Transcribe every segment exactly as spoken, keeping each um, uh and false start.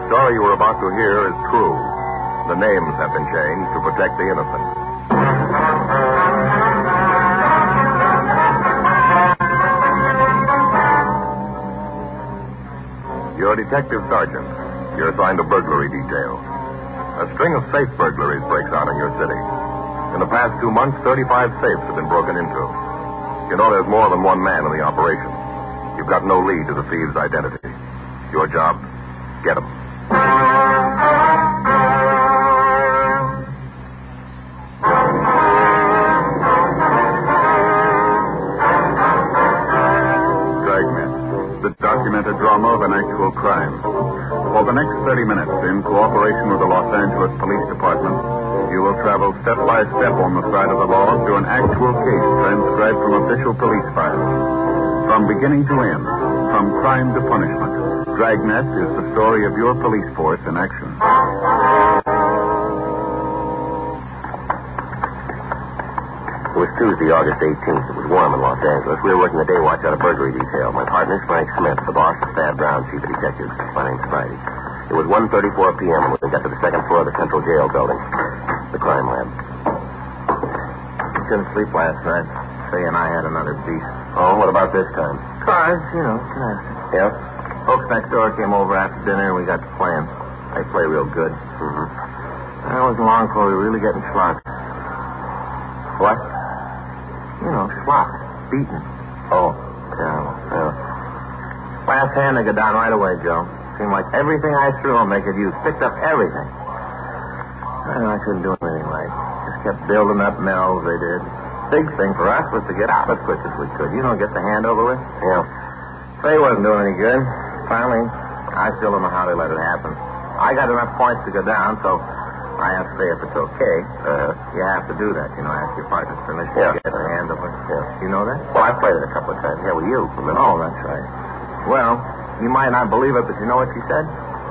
story you are about to hear is true. The names have been changed to protect the innocent. You're a detective sergeant. You're assigned a burglary detail. A string of safe burglaries breaks out in your city. In the past two months, thirty-five safes have been broken into. You know there's more than one man in the operation. You've got no lead to the thieves' identity. Your job? Get them. Dragnet, the documented drama of an actual crime. For the next thirty minutes, in cooperation with the Los Angeles Police Department, you will travel step by step on the side of the law through an actual case transcribed from official police files. From beginning to end, from crime to punishment, Dragnet is the story of your police force in action. It was Tuesday, August eighteenth. It was warm in Los Angeles. We were working the day watch out of burglary detail. My partner's Frank Smith. The boss is Thad Brown, chief of detectives. My name's Friday. It was one thirty-four p.m. when we got to the second floor of the Central Jail building. The crime lab. Couldn't sleep last night. Say and I had another beast. Oh, what about this time? Cars, you know, classic. Yeah? Folks next door came over after dinner and we got to playing. They play real good. Mm-hmm. It wasn't long before we were really getting schlocked. What? You know, schlocked. Beaten. Oh, yeah, yeah. Last hand, they got down right away, Joe. Seemed like everything I threw them, they could use. Picked up everything. Well, I couldn't do anything right. Just kept building up mells, they did. Big thing for us was to get out as quick as we could. You know, get the hand over with. Yeah. Faye wasn't doing any good. Finally, I still don't know how they let it happen. I got enough points to go down, so I asked Faye if it's okay. Uh-huh. You have to do that, you know, ask your partner's permission Yeah. to get the hand over. Yeah. You know that? Well, I played it a couple of times. Yeah, with you, remember? Oh, that's right. Well, you might not believe it, but you know what she said?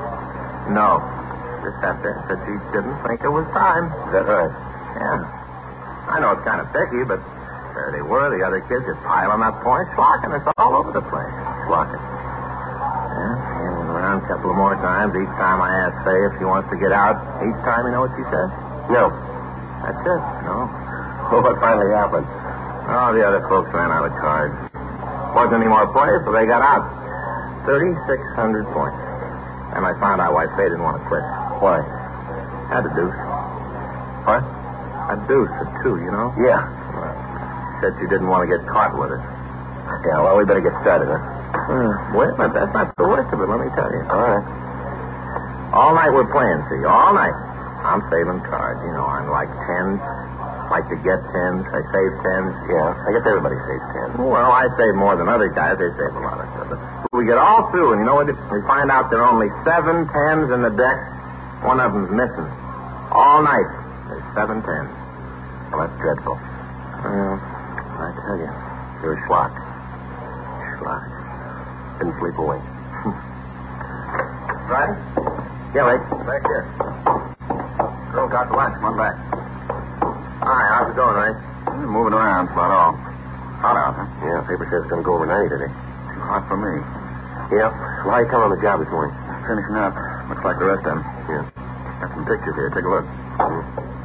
No. Just sat there and said she didn't think it was time. Is that right? Yeah. I know it's kind of picky, but there they were, the other kids just piling up points, flocking us all over the place. Flocking. Yeah, and went around a couple of more times. Each time I asked Faye if she wants to get out. Each time, you know what she said? No. That's it. No. Well, what finally happened? Oh, the other folks ran out of cards. Wasn't any more play, so they got out. thirty-six hundred points. And I found out why Faye didn't want to quit. Why? Had a deuce. What? A deuce, a two, you know? Yeah. Well, said she didn't want to get caught with it. Yeah, well, we better get started, huh? Uh, wait a minute, that's not the worst of it, let me tell you. All right. All night we're playing, see, all night. I'm saving cards, you know, I'm like tens. Like to get tens, I save tens. Yeah, I guess everybody saves ten. Well, I save more than other guys, they save a lot of stuff. But we get all through, and you know what? We find out there are only seven tens in the deck. One of them's missing. All night, there's seven tens. Well, that's dreadful. Well, I tell you. You're schlocked. Schlocked. Didn't sleep away. Right? Yeah, right. Back here. Girl got the lunch. Come on back. Hi, how's it going, Ray? We're moving around, about all. Hot out, huh? Yeah, paper says it's going to go over ninety today. Too hot for me. Yeah. Well, how you coming on the job this morning? Finishing up. Looks like the rest of them. Yeah. Got some pictures here. Take a look. Mm-hmm.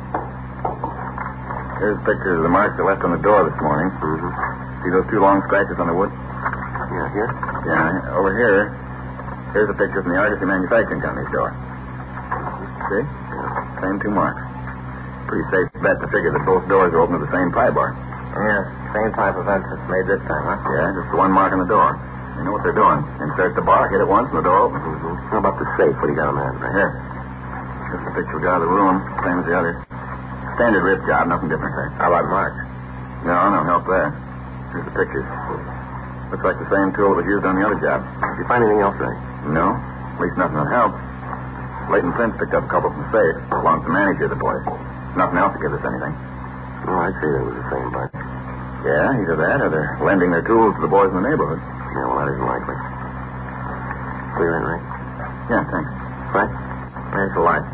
Here's pictures of the marks they left on the door this morning. Mm-hmm. See those two long scratches on the wood? Yeah, here? Yeah. Over here, here's a picture from the Argosy Manufacturing Company's door. See? Yeah. Same two marks. Pretty safe bet to figure that both doors are open to the same pry bar. Yeah, same type of entrance made this time, huh? Yeah, just the one mark on the door. You know what they're doing. Insert the bar, hit it once, and the door opens. Mm-hmm. How about the safe? What do you got on that? Right here. Just a picture we got of the room, same as the others. Standard rip job, nothing different there. How about Mark? No, no help there. Here's the pictures. Looks like the same tool that was used on the other job. Did you find anything else, Ray? No, at least nothing that helps. Leighton Prince picked up a couple from the safe. Belongs to the manager of the place. Nothing else to give us anything. Oh, I'd say that was the same bunch. Yeah, either that or they're lending their tools to the boys in the neighborhood. Yeah, well, that isn't likely. Clear in, Ray? Yeah, thanks. Right? There's the light.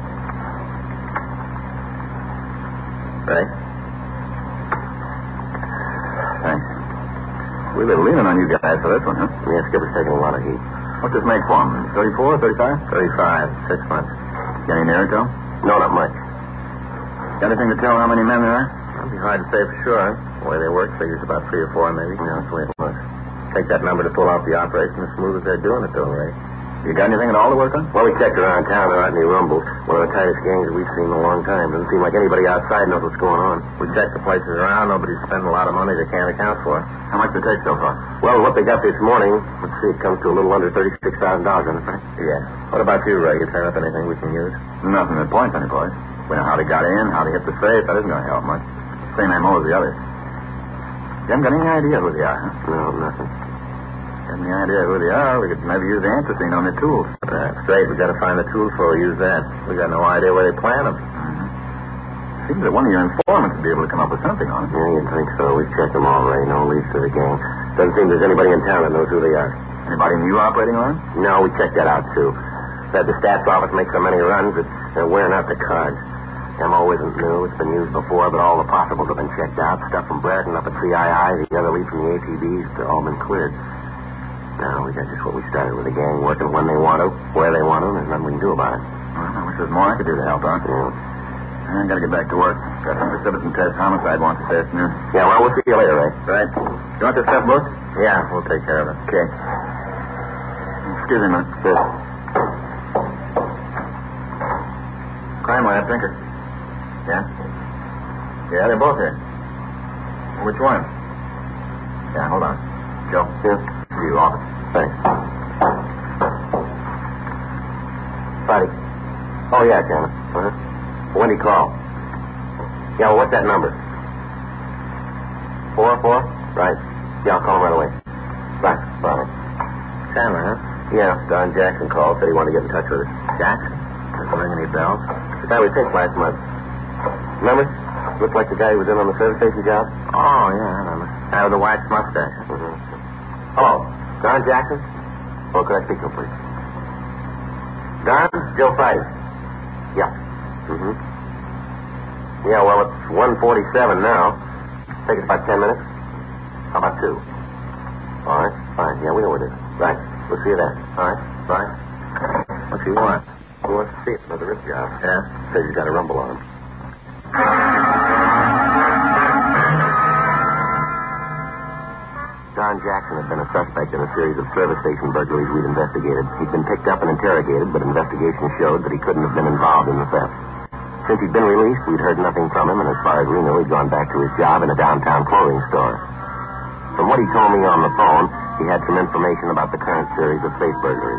Ray? Thanks. We were leaning on you guys for this one, huh? Yeah, Skipper's taking a lot of heat. What's this make for him? thirty-four, thirty-five? thirty-five. Six months. Got any nearer to him? No, not much. Got anything to tell how many men there are? It'll be hard to say for sure. The way they work figures about three or four, maybe. Yeah, that's the way it was. Take that number to pull off the operation as smooth as they're doing it, though, Ray. You got anything at all to work on? Well, we checked around town. There aren't any rumbles. One of the tightest gangs we've seen in a long time. Doesn't seem like anybody outside knows what's going on. We checked the places around. Nobody's spending a lot of money they can't account for. How much did it take so far? Well, what they got this morning, let's see, it comes to a little under thirty-six thousand dollars, isn't it, Frank? Yeah. What about you, Ray? You turn up anything we can use? Nothing that points any place. We know how they got in, how they hit the safe. That isn't going to help much. Same M O as the others. You haven't got any idea who they are, huh? No, nothing. Got any idea who they are? We could maybe use the anthracene on their tools. That's straight. We got to find the tools before we use that. We got no idea where they plant them. Mm-hmm. Seems that one of your informants would be able to come up with something on it. Yeah, you'd think so. We've checked them all, Ray. No leads to the gang. Doesn't seem there's anybody in town that knows who they are. Anybody new operating on? No, we checked that out, too. Said the stats office make so many runs that they're wearing out the cards. M O isn't new. It's been used before, but all the possibles have been checked out. Stuff from Brereton up at C I I, the other lead from the A T Bs, they've all been cleared. Now, we got just what we started with, the gang working when they want to, where they want to, and there's nothing we can do about it. Well, I wish there was more I could do to help out. Yeah. I got to get back to work. Got some precipitin test homicide wants this afternoon. Yeah, well, we'll see you later, Ray. Right. You want this stuff, book? Yeah, we'll take care of it. Okay. Excuse me, man. Yes. Crime lab, Tinker. Yeah? Yeah, they're both here. Which one? Yeah, hold on. Joe? Yes. See you, office. Thanks. Friday. Oh, yeah, Janet. Uh-huh. When did he call? Yeah, well, what's that number? Four, four? Right. Yeah, I'll call him right away. Right. Bye. Chandler, huh? Yeah, Don Jackson called. Said he wanted to get in touch with us. Jackson? Doesn't ring any bells. The guy we picked last month. Remember? Looked like the guy who was in on the service station job. Oh, yeah, I remember. Guy with the waxed mustache. Mm-hmm. Hello. Don Jackson? Oh, could I speak to him, please? Don? Joe Friday. Yeah. Mm-hmm. Yeah, well, it's one forty-seven now. Take us about ten minutes. How about two? All right. Fine. Yeah, we know where it is. Right. We'll see you then. All right. Bye. What do you want? He wants to see it for the wrist job. Yeah? Says he's got a rumble on him. Don Jackson had been a suspect in a series of service station burglaries we'd investigated. He'd been picked up and interrogated, but investigation showed that he couldn't have been involved in the theft. Since he'd been released, we'd heard nothing from him, and as far as we knew, he'd gone back to his job in a downtown clothing store. From what he told me on the phone, he had some information about the current series of safe burglaries.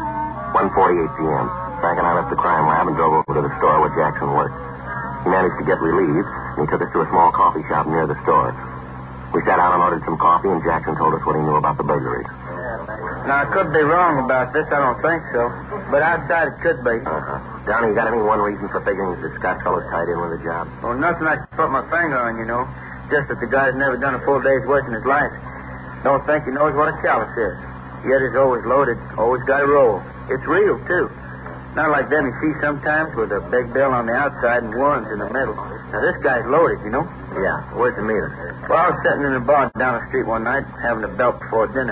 one forty-eight p.m. Frank and I left the crime lab and drove over to the store where Jackson worked. He managed to get relieved, and he took us to a small coffee shop near the store. We sat down and ordered some coffee, and Jackson told us what he knew about the burglaries. Now, I could be wrong about this. I don't think so. But outside it could be. Uh-huh. Donnie, you got any one reason for figuring that Scott fellow's tied in with the job? Well, nothing I can put my finger on, you know. Just that the guy's never done a full day's work in his life. Don't think he knows what a chalice is. Yet he's always loaded, always got a roll. It's real, too. Not like them you see sometimes with a big bill on the outside and ones in the middle. Now, this guy's loaded, you know. Yeah. Where's the meter? Well, I was sitting in a bar down the street one night having a belt before dinner.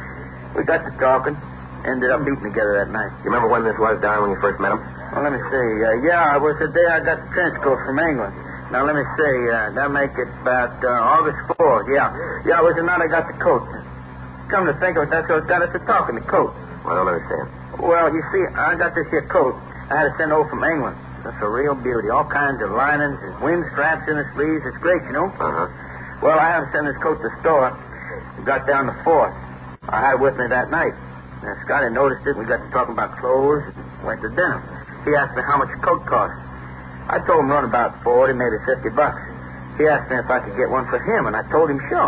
We got to talking, ended up eating together that night. You remember when this was, Don, when you first met him? Well, let me see. Uh, yeah, it was the day I got the trench coat from England. Now, let me see. Uh, that make it about uh, August fourth. Yeah. Yeah, it was the night I got the coat. Come to think of it, that's what got us to talking, the coat. I don't understand. Well, you see, I got this here coat I had to send over from England. That's a real beauty. All kinds of linings and wind straps in the sleeves. It's great, you know. Uh-huh. Well, I had to send this coat to the store. We got down the fourth. I had it with me that night. Now, Scotty noticed it. We got to talking about clothes and went to dinner. He asked me how much a coat cost. I told him run about forty, maybe fifty bucks. He asked me if I could get one for him, and I told him sure.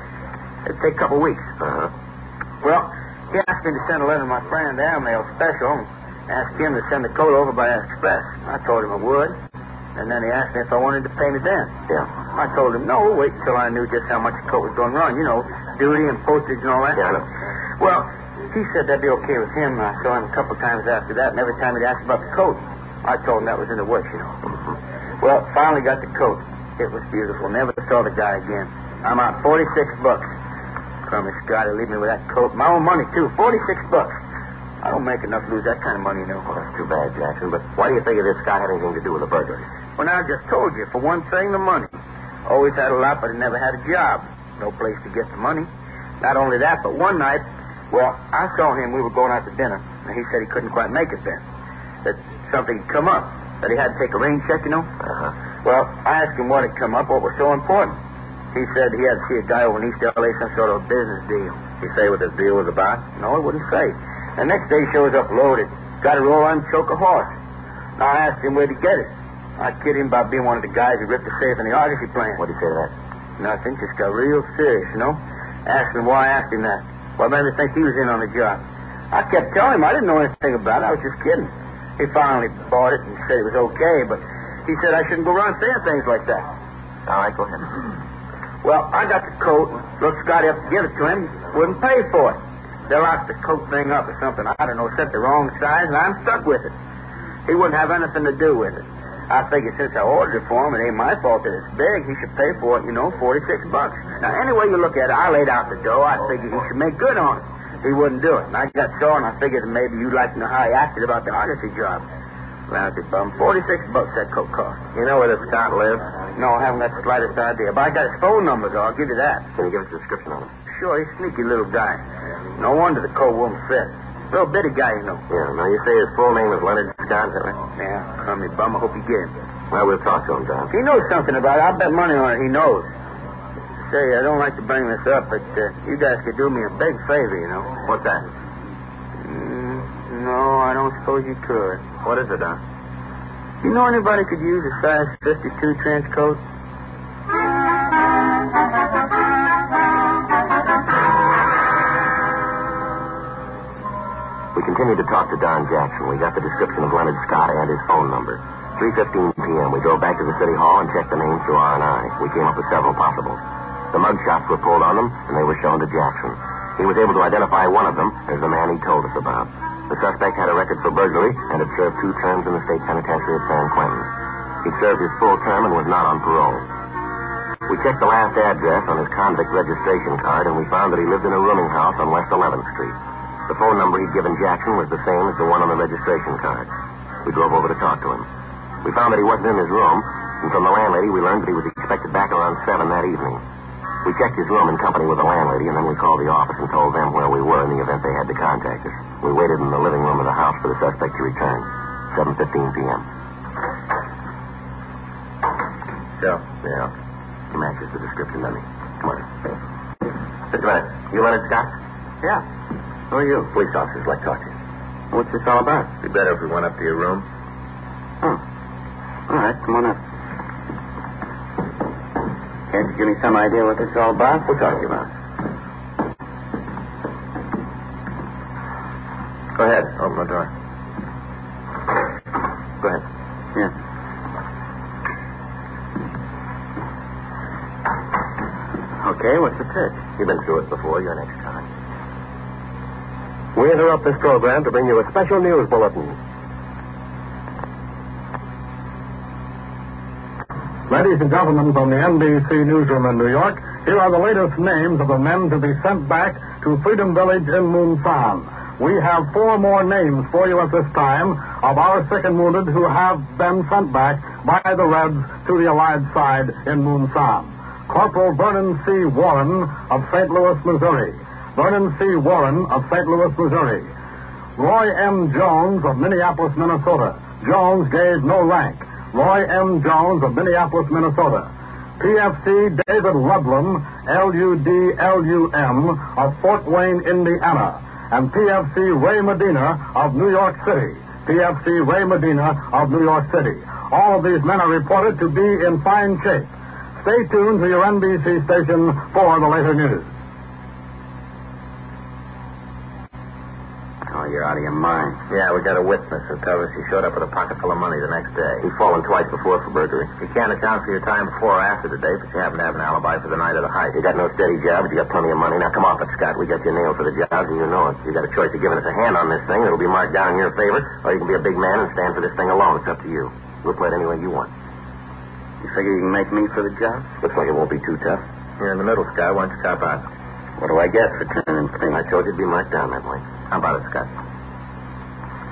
It'd take a couple of weeks. Uh-huh. Well, he asked me to send a letter to my friend Airmail Special and asked him to send the coat over by express. I told him I would. And then he asked me if I wanted to pay me then. Yeah. I told him no, wait until I knew just how much the coat was going to run. You know, duty and postage and all that. Yeah, I know. Well, he said that'd be okay with him. I saw him a couple of times after that, and every time he'd ask about the coat, I told him that was in the works, you know. Mm-hmm. Well, finally got the coat. It was beautiful. Never saw the guy again. I'm out forty-six bucks. Crummy Scotty, leave me with that coat. My own money, too. forty-six bucks. I don't make enough to lose that kind of money, you know. Well, that's too bad, Jackson. But why do you figure this Scott had anything to do with the burglary? Well, now, I just told you. For one thing, the money. Always had a lot, but I never had a job. No place to get the money. Not only that, but one night, well, I saw him. We were going out to dinner, and he said he couldn't quite make it then. That something had come up. That he had to take a rain check, you know. Uh-huh. Well, I asked him what had come up, what was so important. He said he had to see a guy over in East L A, some sort of business deal. He say what this deal was about? No, he wouldn't say. The next day he shows up loaded. Got to roll on and choke a horse. Now, I asked him where'd he get it. I kid him about being one of the guys who ripped the safe in the Argosy plant. What'd he say to that? Nothing, just got real serious, you know. Asked him why I asked him that. What made me think he was in on the job? I kept telling him I didn't know anything about it. I was just kidding. He finally bought it and said it was okay, but he said I shouldn't go around saying things like that. All right, go ahead. Well, I got the coat, and looked Scotty up to give it to him, wouldn't pay for it. They locked the coat thing up or something, I don't know, set the wrong size, and I'm stuck with it. He wouldn't have anything to do with it. I figured since I ordered it for him, it ain't my fault that it's big. He should pay for it, you know, forty-six bucks. Now, any way you look at it, I laid out the dough. I figured he should make good on it. He wouldn't do it. And I got sore, and I figured that maybe you'd like to know how he acted about the Argosy job. Lousy bum. forty-six bucks that coat cost. You know where this Scott lives? No, I haven't got the slightest idea. But I got his phone number, though. I'll give you that. Can you give us a description on him? Sure, he's a sneaky little guy. No wonder the coat won't fit. Little bitty guy, you know. Yeah, now you say his full name is Leonard Scott, is that right? Yeah, crummy bum. I hope you get him. Well, we'll talk to him, John. He knows something about it. I'll bet money on it. He knows. Say, I don't like to bring this up, but uh, you guys could do me a big favor, you know. What's that? Mm, no, I don't suppose you could. What is it, Don? You know anybody could use a size fifty-two trench coat? We continued to talk to Don Jackson. We got the description of Leonard Scott and his phone number. three fifteen p.m. We drove back to the city hall and checked the names through R and I. We came up with several possibles. The mug shots were pulled on them, and they were shown to Jackson. He was able to identify one of them as the man he told us about. The suspect had a record for burglary and had served two terms in the state penitentiary at San Quentin. He'd served his full term and was not on parole. We checked the last address on his convict registration card, and we found that he lived in a rooming house on West eleventh Street. The phone number he'd given Jackson was the same as the one on the registration card. We drove over to talk to him. We found that he wasn't in his room, and from the landlady we learned that he was expected back around seven that evening. We checked his room in company with the landlady, and then we called the office and told them where we were in the event they had to contact us. We waited in the living room of the house for the suspect to return. seven fifteen p.m. So? Yeah. He matches the description, doesn't he? Come on. Just a minute. You Leonard Scott? Yeah. Who are you? Police officers like to talk to you. What's this all about? It'd be better if we went up to your room. Oh. All right, come on up. Can't you give me some idea what this is all about? We'll talk to you about it. Go ahead. Open the door. Go ahead. Yeah. Okay, what's the pitch? You've been through it before. You're next time. We interrupt this program to bring you a special news bulletin. Ladies and gentlemen from the N B C newsroom in New York, here are the latest names of the men to be sent back to Freedom Village in Munsan. We have four more names for you at this time of our sick and wounded who have been sent back by the Reds to the Allied side in Munsan. Corporal Vernon C. Warren of Saint Louis, Missouri. Vernon C. Warren of Saint Louis, Missouri. Roy M. Jones of Minneapolis, Minnesota. Jones gave no rank. Roy M. Jones of Minneapolis, Minnesota. P F C David Ludlum, L U D L U M, of Fort Wayne, Indiana. And P F C Ray Medina of New York City. P F C Ray Medina of New York City. All of these men are reported to be in fine shape. Stay tuned to your N B C station for the later news. Oh, you're out of your mind. Yeah, we got a witness who tells us he showed up with a pocket full of money the next day. He's fallen twice before for burglary. You can't account for your time before or after the date, but you happen to have an alibi for the night of the heist. You got no steady job, but you got plenty of money. Now, come off it, Scott. We got you nailed for the jobs, and you know it. You got a choice of giving us a hand on this thing that'll be marked down in your favor, or you can be a big man and stand for this thing alone. It's up to you. We'll play it any way you want. You figure you can make me for the job? Looks like it won't be too tough. You're in the middle, Scott. Why don't you cop out? What do I get for turning clean? I told you it'd be marked down that way. How about it, Scott?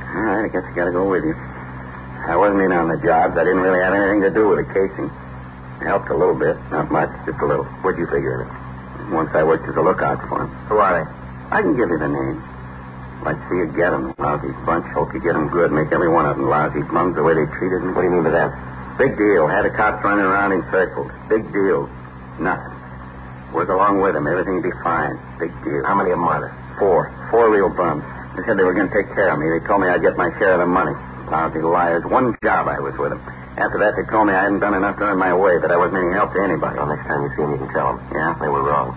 All right, I guess I gotta go with you. I wasn't in on the jobs. I didn't really have anything to do with the casing. It helped a little bit. Not much, just a little. What'd you figure in it? Once I worked as a lookout for him. Who are they? I can give you the name. Like, see you get them. Lousy bunch. Hope you get them good. Make every one of them lousy bums the way they treated me. What do you mean by that? Big deal. Had the cops running around in circles. Big deal. Nothing. Work along with them. Everything will be fine. Big deal. How many of them are there? Four. Four real bums. They said they were going to take care of me. They told me I'd get my share of the money. Lousy liars. One job I was with them. After that, they told me I hadn't done enough to earn my way, that I wasn't any help to anybody. Well, next time you see them, you can tell them. Yeah? They were wrong.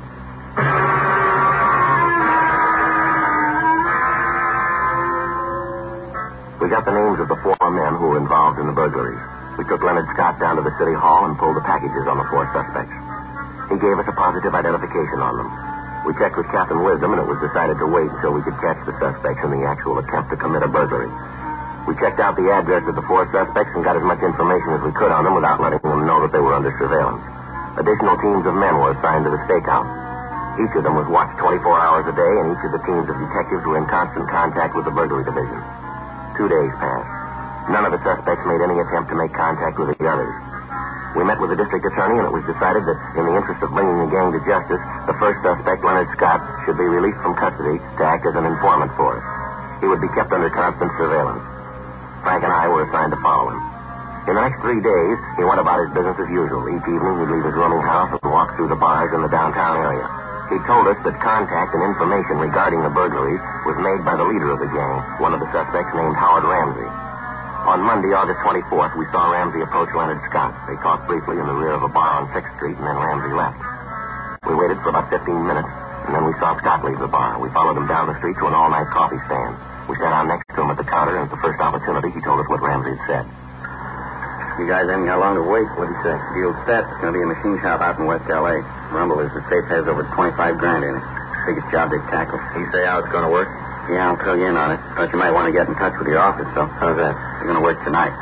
We got the names of the four men who were involved in the burglaries. We took Leonard Scott down to the city hall and pulled the packages on the four suspects. He gave us a positive identification on them. We checked with Captain Wisdom, and it was decided to wait until we could catch the suspects in the actual attempt to commit a burglary. We checked out the address of the four suspects and got as much information as we could on them without letting them know that they were under surveillance. Additional teams of men were assigned to the stakeout. Each of them was watched twenty-four hours a day, and each of the teams of detectives were in constant contact with the burglary division. Two days passed. None of the suspects made any attempt to make contact with the others. We met with the district attorney, and it was decided that in the interest of bringing the gang to justice, the first suspect, Leonard Scott, should be released from custody to act as an informant for us. He would be kept under constant surveillance. Frank and I were assigned to follow him. In the next three days, he went about his business as usual. Each evening, he'd leave his rooming house and walk through the bars in the downtown area. He told us that contact and information regarding the burglaries was made by the leader of the gang, one of the suspects named Howard Ramsey. On Monday, August twenty-fourth, we saw Ramsey approach Leonard Scott. They talked briefly in the rear of a bar on sixth street, and then Ramsey left. We waited for about fifteen minutes, and then we saw Scott leave the bar. We followed him down the street to an all-night coffee stand. We sat down next to him at the counter, and at the first opportunity, he told us what Ramsey had said. You guys haven't got long to wait. What'd he say? Deal's set. It's going to be a machine shop out in West L A. Rumble is the safe has over twenty-five grand in it. Biggest job they've tackled. He say how it's going to work? Yeah, I'll fill you in on it. But you might want to get in touch with your office, though. How's that? It's going to work tonight.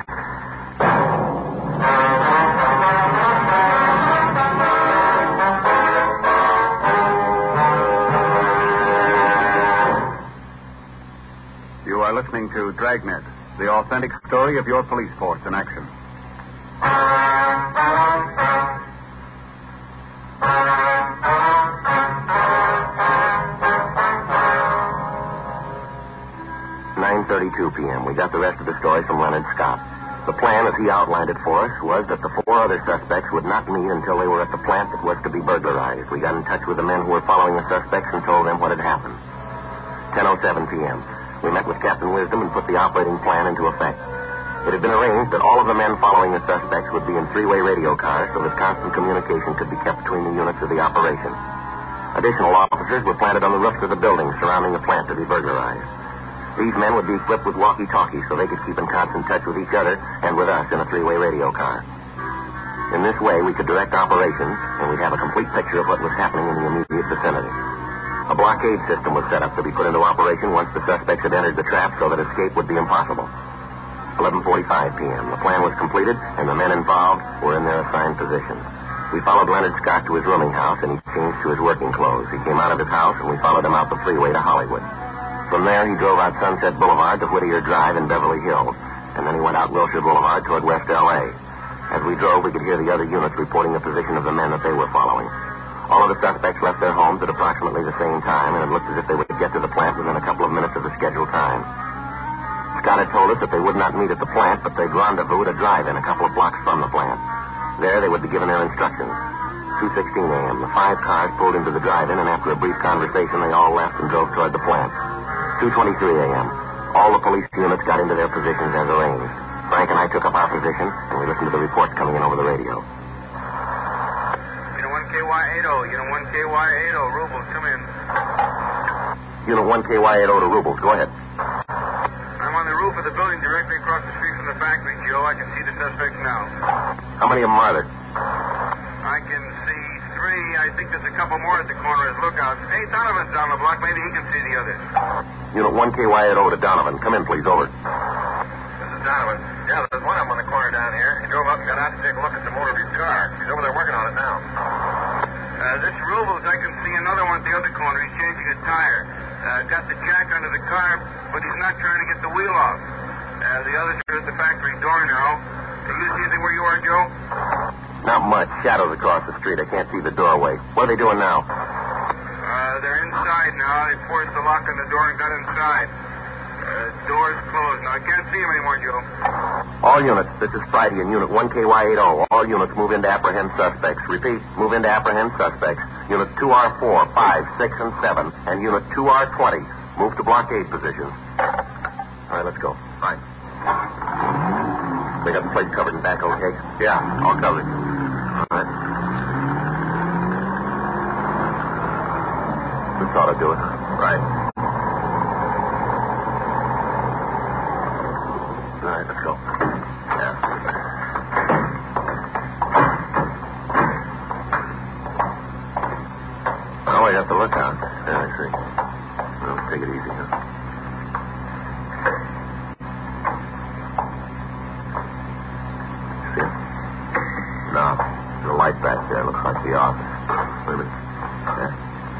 You are listening to Dragnet, the authentic story of your police force in action. nine thirty-two p.m. We got the rest of the story from Leonard Scott. The plan, as he outlined it for us, was that the four other suspects would not meet until they were at the plant that was to be burglarized. We got in touch with the men who were following the suspects and told them what had happened. ten oh seven p.m. We met with Captain Wisdom and put the operating plan into effect. It had been arranged that all of the men following the suspects would be in three-way radio cars so that constant communication could be kept between the units of the operation. Additional officers were planted on the roofs of the buildings surrounding the plant to be burglarized. These men would be equipped with walkie-talkies so they could keep in constant touch with each other and with us in a three-way radio car. In this way, we could direct operations, and we'd have a complete picture of what was happening in the immediate vicinity. A blockade system was set up to be put into operation once the suspects had entered the trap so that escape would be impossible. eleven forty-five p.m. The plan was completed, and the men involved were in their assigned positions. We followed Leonard Scott to his rooming house, and he changed to his working clothes. He came out of his house, and we followed him out the freeway to Hollywood. From there, he drove out Sunset Boulevard to Whittier Drive in Beverly Hills, and then he went out Wilshire Boulevard toward West L A. As we drove, we could hear the other units reporting the position of the men that they were following. All of the suspects left their homes at approximately the same time, and it looked as if they would get to the plant within a couple of minutes of the scheduled time. Scott had told us that they would not meet at the plant, but they'd rendezvous at a drive-in a couple of blocks from the plant. There, they would be given their instructions. two sixteen a.m., the five cars pulled into the drive-in, and after a brief conversation, they all left and drove toward the plant. two twenty-three a.m., all the police units got into their positions as arranged. Frank and I took up our position, and we listened to the reports coming in over the radio. Unit one K Y eighty, Unit one K Y eighty, Rubles, come in. Unit one K Y eighty to Rubles, go ahead. I'm on the roof of the building directly across the street from the factory, Joe. I can see the suspects now. How many of them are there? I can see three. I think there's a couple more at the corner as lookouts. Hey, Donovan's down the block. Maybe he can see the others. Unit one K Y eighty to Donovan. Come in, please. Over. This is Donovan. Yeah, there's one of them on the corner down here. He drove up and got out to take a look at the motor of his car. He's over there working on it now. Uh, this Rubles, I can see another one at the other corner. He's changing a tire. Uh, got the jack under the car, but he's not trying to get the wheel off. Uh, the others are at the factory door now. Uh, you see anything where you are, Joe? Not much. Shadows across the street. I can't see the doorway. What are they doing now? Uh, they're inside now. They forced the lock on the door and got inside. Uh, door's closed. Now, I can't see him anymore, Joe. All units, this is Friday in Unit one K Y eighty. All units move in to apprehend suspects. Repeat, move in to apprehend suspects. Unit two R four, five, six, and seven, and Unit two R twenty. Move to blockade positions. All right, let's go. Right. They got the place covered in back, okay? Yeah, all covered. All right. This ought to do it. Right. All right, let's go. Yeah. Oh, we got the lookout. Yeah, I see. Well, take it easy, huh? See it? No. The light back there looks like the office. Wait a minute. Yeah.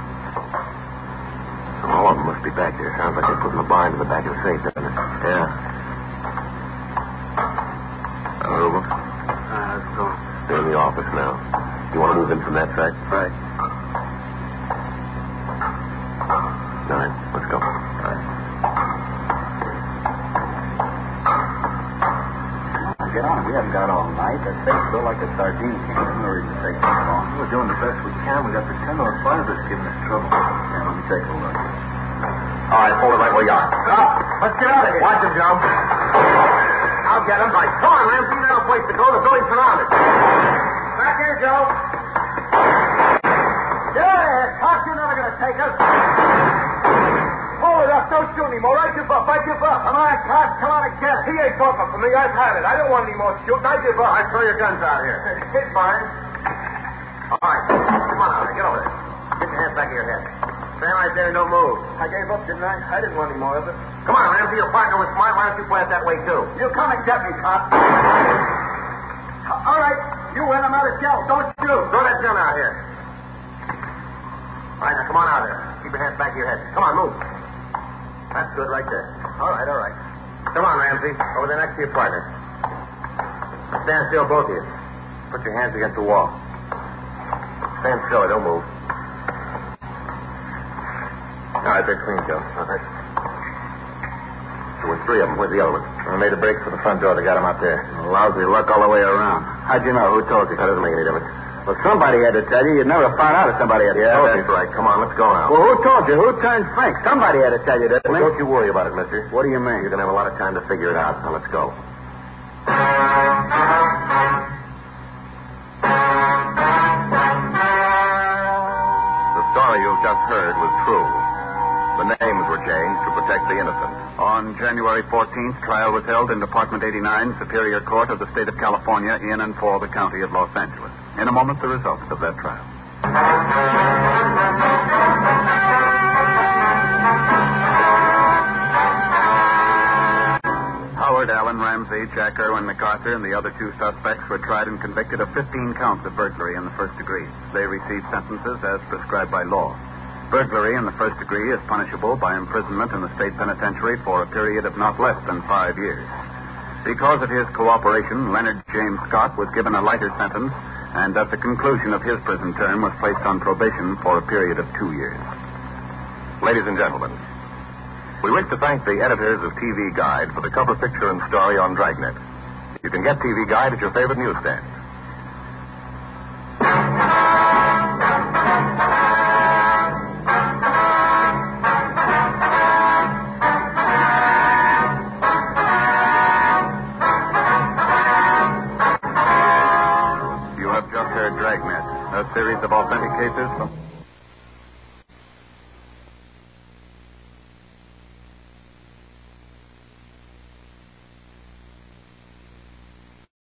All of them must be back there. Sounds like they're putting the blind in the back of the safe, doesn't it? Yeah. Over. Uh, let's go. They're in the office now. You want to move in from that side? Right. All right, let's go. All right. Get on. We haven't got all night. That safe feel like a sardine can. No reason to take this long. We're doing the best we can. We got the ten or five that's giving us trouble. Yeah, let me take a look. All right, hold it right where you are. Stop! Let's get out of here. Watch him, Joe. I'll get him. Right. Come on, Ramsey. There's no place to go. The building's surrounded. Back here, Joe. Get out of here, Cox. You're never going to take us. Hold it up. Don't shoot anymore. Right give up. I give up. Come on, Cox. Come on again. He ain't talking for me. I've had it. I don't want any more shooting. I give up. I throw your guns out here. It's fine. All right. Come on out here. Get over there. Get your hands back of your head. Stand right there. No move. I gave up, didn't I? I didn't want any more of it. Come on, Ramsey. Your partner was smart. Why don't you play it that way, too? You come and get me, cop. All right. You win. I'm out of shell. Don't shoot. Throw that gun out here. All right, now come on out there. Keep your hands back of your head. Come on, move. That's good right there. All right, all right. Come on, Ramsey. Over there next to your partner. Now stand still, both of you. Put your hands against the wall. Stand still. Don't move. All right, they're clean, Joe. All right. There were three of them. Where's the other one? I made a break for the front door. They got him out there. Lousy luck all the way around. How'd you know? Who told you? That doesn't make any difference. Well, somebody had to tell you. You'd never find out if somebody had Yeah, told that's you. right. Come on, let's go now. Well, who told you? Who turned Frank? Somebody had to tell you, didn't Well, they? don't you worry about it, mister. What do you mean? You're going to have a lot of time to figure it out. Now, let's go. The story you've just heard was true. The names were changed to protect the innocent. On January fourteenth, trial was held in Department eighty-nine, Superior Court of the State of California, in and for the County of Los Angeles. In a moment, the results of that trial. Howard Allen Ramsey, Jack Irwin MacArthur, and the other two suspects were tried and convicted of fifteen counts of burglary in the first degree. They received sentences as prescribed by law. Burglary in the first degree is punishable by imprisonment in the state penitentiary for a period of not less than five years. Because of his cooperation, Leonard James Scott was given a lighter sentence, and at the conclusion of his prison term was placed on probation for a period of two years. Ladies and gentlemen, we wish to thank the editors of T V Guide for the cover picture and story on Dragnet. You can get T V Guide at your favorite newsstand. You have just heard Dragnet, a series of authentic cases from...